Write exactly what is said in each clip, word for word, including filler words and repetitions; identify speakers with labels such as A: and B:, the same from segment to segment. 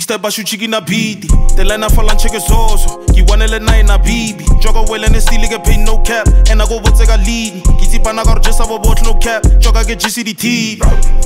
A: step ba shuchiki na beat. The line I fall and check is also. Ki wanele na ina bibi. Joga well and still get paid no cap. And I go what take a lead. Kiti pana got just have a bot no cap. Joga get G C D T.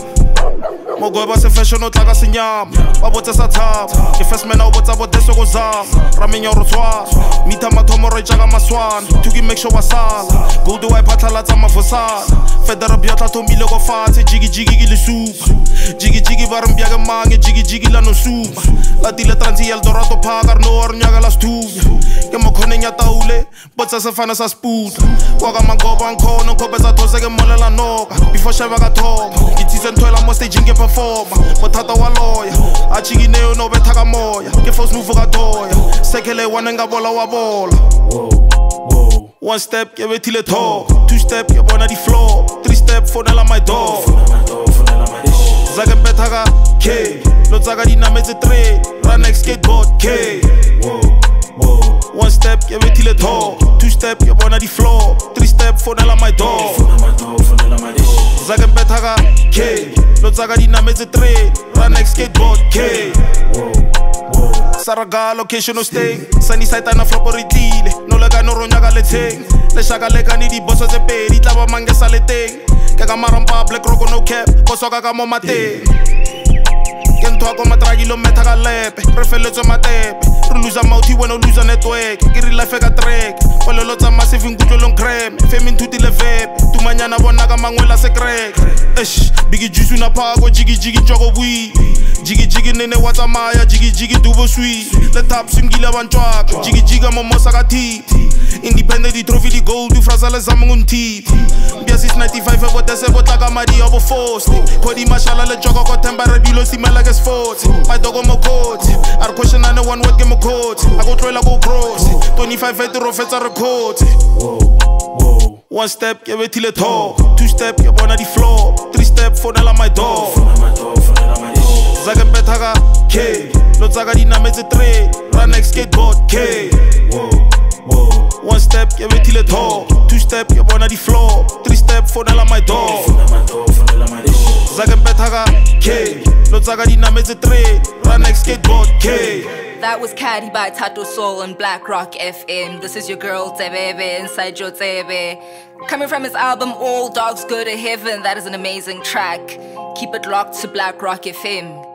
A: Mogo ba se fashion o tlaga senyama. Ba botsa sa top. Ke first man o botsa boteso go zama. Ramenya ro tswa. Mita mathomo ro jaga maswana. Tuki make sure wasala. Go do I patala tsa mafosala. Federa biatla tombile go fatshe. Jigi jigi ki le soup. Jigi jigi ba re mbiaga mange. Jigi jigi la no soup. La tile transi Eldorado pakar no or nyaga la stuya. Ke mo khone nya taule. Botsa se fana sa sputa. Kwa ga mangoba nkhono nkopeza those ke molela noka. Before sheba ka thoma. Kitse ntwela mo stage nge performa. Mothata wa lawyer. A chiki neo no betha ka moya. Ke force move ka toya. Sekele wana nga bola wa bola. One step, ke bethile talk. Two step, ke bona di floor. Three step, fonela my door. Zake betha ka K. Lo tsaka di nametse three. Run next skateboard K. One step, ke bethile talk. Two step, ke bona di floor. Three step, fonela my door. Zake betha ka K. Lo tsaka di nametse three. Run next skateboard K. Saraga location no stay. Sunny side na flop ritile. No lega no ronya ga leteng. Le shaka lega ni di bosso tse pedi tla ba mangesa le teng. Ke ka marampa black rock no cap. Go soka ka mo mateng. Ke ntwa ko matragi lo metha ka lepe. Re feletswe matepe. Re lose mouth when no lose network. Ke re life ka track. Polelo tsa massive ngutlo long creme. Femi nthuti le vape. Tumanyana bona ka mangwela se crack. Eish, bigi juice na phako jigi jigi joko bui. Jigi jigi nene watsa maya jigi jigi duvo sweet. Le top singile bantwaka. Jigi jigi momosa ka tip. Independent di trophy di gold du frasa le zamungun tip. Biasis ninety-five ebo tese botla ka madi obo force. Kodi mashala le joko ko tembare bilo simela ke sports. My dogo mo coach. Ar question ane one word ke mo coach. I go try la go cross. twenty-five hetero fetsa record. One step, ke bethile talk. Two step, ke bona di floor. Three step, fonela my door. Zake betha ka K. Lo tsaka di nametse three. Run next skateboard K. One step, ke bethile talk. Two step, ke bona di floor. Three step, fonela my door. Zake betha ka K. Lo tsaka di nametse three. Run next skateboard K.
B: That was Caddy by Tato Soul on Black Rock F M. This is your girl Tebebe inside your Tebe. Coming from his album All Dogs Go to Heaven, that is an amazing track. Keep it locked to Black Rock F M.